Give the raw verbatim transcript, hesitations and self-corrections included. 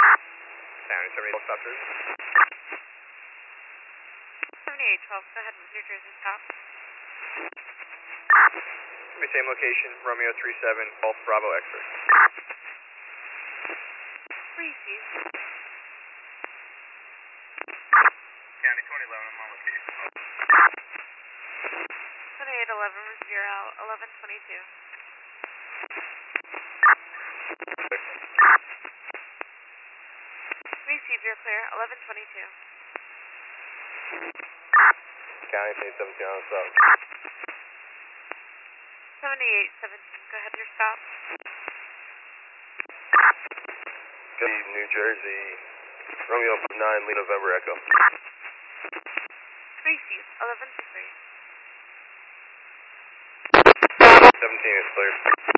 County seventy-eight, stop service. seventy-eight twelve, go ahead with New Jersey stop. Same location, Romeo three seven, Golf Bravo X-ray. Receive. County twenty eleven, I'm on location. twenty-eight eleven with zero, eleven twenty-two. Receive, you're clear, eleven twenty-two. County twenty seventeen on the stop. seventy-eight seventeen, go ahead, your stop. New Jersey, Romeo nine, Lee November Echo. Receive, eleven three. seventeen is clear.